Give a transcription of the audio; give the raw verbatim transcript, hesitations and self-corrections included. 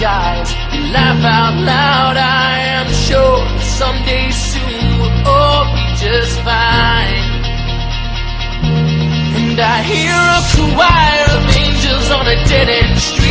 skies. We laugh out loud, I am sure someday soon we'll all be just fine. And I hear a choir of angels on a dead-end street.